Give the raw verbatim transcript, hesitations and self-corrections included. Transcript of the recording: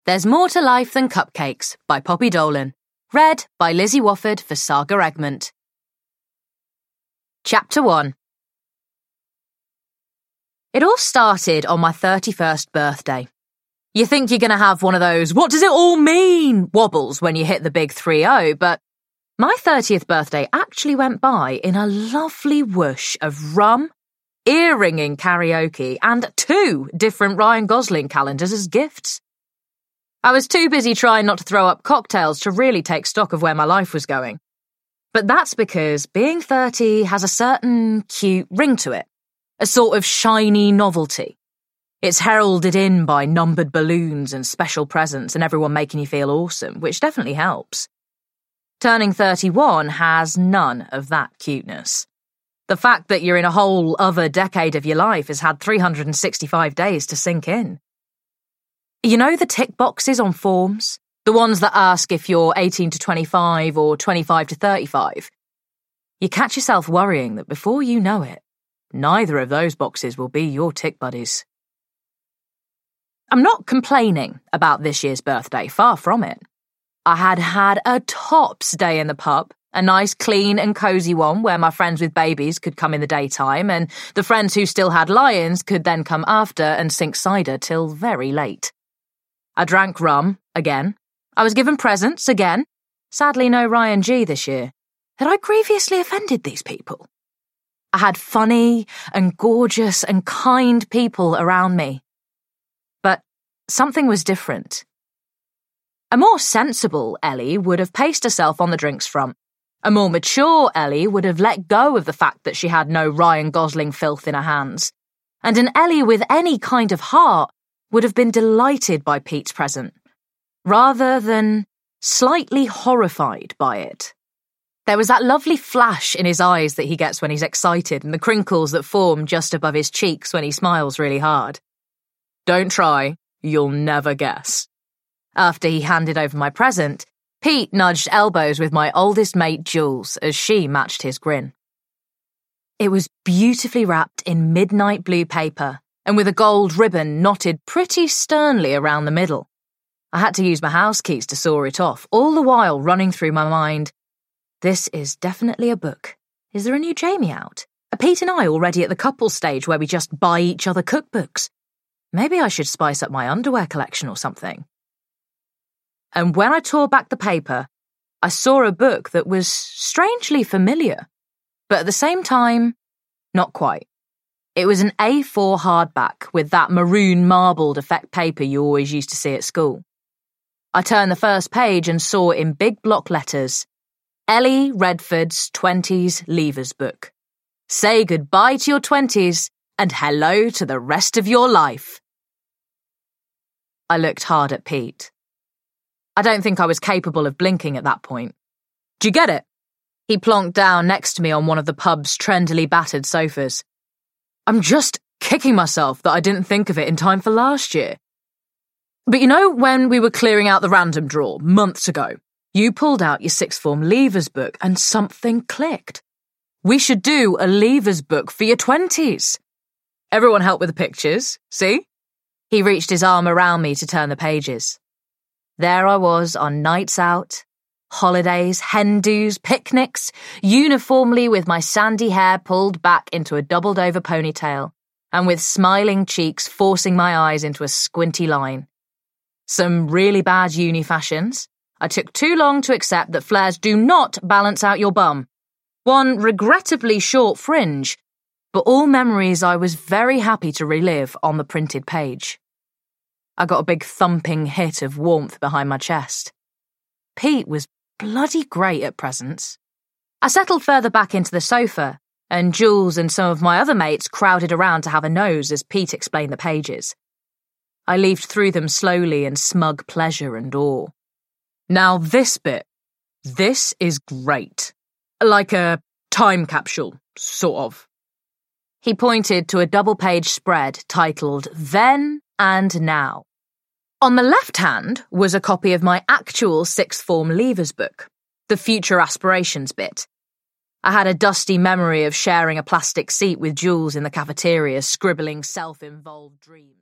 There's More to Life Than Cupcakes by Poppy Dolan. Read by Lizzie Wofford for Saga Egmont. Chapter one. It all started on my thirty-first birthday. You think you're going to have one of those, what does it all mean, wobbles when you hit the big three oh, but my thirtieth birthday actually went by in a lovely whoosh of rum, ear-ringing karaoke, and two different Ryan Gosling calendars as gifts. I was too busy trying not to throw up cocktails to really take stock of where my life was going. But that's because being thirty has a certain cute ring to it, a sort of shiny novelty. It's heralded in by numbered balloons and special presents and everyone making you feel awesome, which definitely helps. Turning thirty-one has none of that cuteness. The fact that you're in a whole other decade of your life has had three hundred sixty-five days to sink in. You know the tick boxes on forms? The ones that ask if you're eighteen to twenty-five or twenty-five to thirty-five? You catch yourself worrying that before you know it, neither of those boxes will be your tick buddies. I'm not complaining about this year's birthday, far from it. I had had a tops day in the pub, a nice clean and cosy one where my friends with babies could come in the daytime and the friends who still had lions could then come after and sink cider till very late. I drank rum, again. I was given presents, again. Sadly no Ryan G this year. Had I grievously offended these people? I had funny and gorgeous and kind people around me. But something was different. A more sensible Ellie would have paced herself on the drinks front. A more mature Ellie would have let go of the fact that she had no Ryan Gosling filth in her hands. And an Ellie with any kind of heart would have been delighted by Pete's present, rather than slightly horrified by it. There was that lovely flash in his eyes that he gets when he's excited and the crinkles that form just above his cheeks when he smiles really hard. Don't try, you'll never guess. After he handed over my present, Pete nudged elbows with my oldest mate Jules as she matched his grin. It was beautifully wrapped in midnight blue paper and with a gold ribbon knotted pretty sternly around the middle. I had to use my house keys to saw it off, all the while running through my mind. This is definitely a book. Is there a new Jamie out? Are Pete and I already at the couple stage where we just buy each other cookbooks? Maybe I should spice up my underwear collection or something. And when I tore back the paper, I saw a book that was strangely familiar, but at the same time, not quite. It was an A four hardback with that maroon marbled effect paper you always used to see at school. I turned the first page and saw in big block letters, Ellie Redford's twenties Leavers Book. Say goodbye to your twenties and hello to the rest of your life. I looked hard at Pete. I don't think I was capable of blinking at that point. Do you get it? He plonked down next to me on one of the pub's trendily battered sofas. I'm just kicking myself that I didn't think of it in time for last year. But you know when we were clearing out the random drawer months ago, you pulled out your sixth form Leavers Book and something clicked. We should do a Leavers Book for your twenties. Everyone help with the pictures, see? He reached his arm around me to turn the pages. There I was on nights out, holidays, hen-dos, picnics, uniformly with my sandy hair pulled back into a doubled-over ponytail, and with smiling cheeks forcing my eyes into a squinty line. Some really bad uni fashions. I took too long to accept that flares do not balance out your bum. One regrettably short fringe, but all memories I was very happy to relive on the printed page. I got a big thumping hit of warmth behind my chest. Pete was bloody great at presents. I settled further back into the sofa, and Jules and some of my other mates crowded around to have a nose as Pete explained the pages. I leafed through them slowly in smug pleasure and awe. Now this bit, this is great. Like a time capsule, sort of. He pointed to a double-page spread titled Then and Now. On the left hand was a copy of my actual sixth form Leavers Book, the future aspirations bit. I had a dusty memory of sharing a plastic seat with Jules in the cafeteria, scribbling self-involved dreams.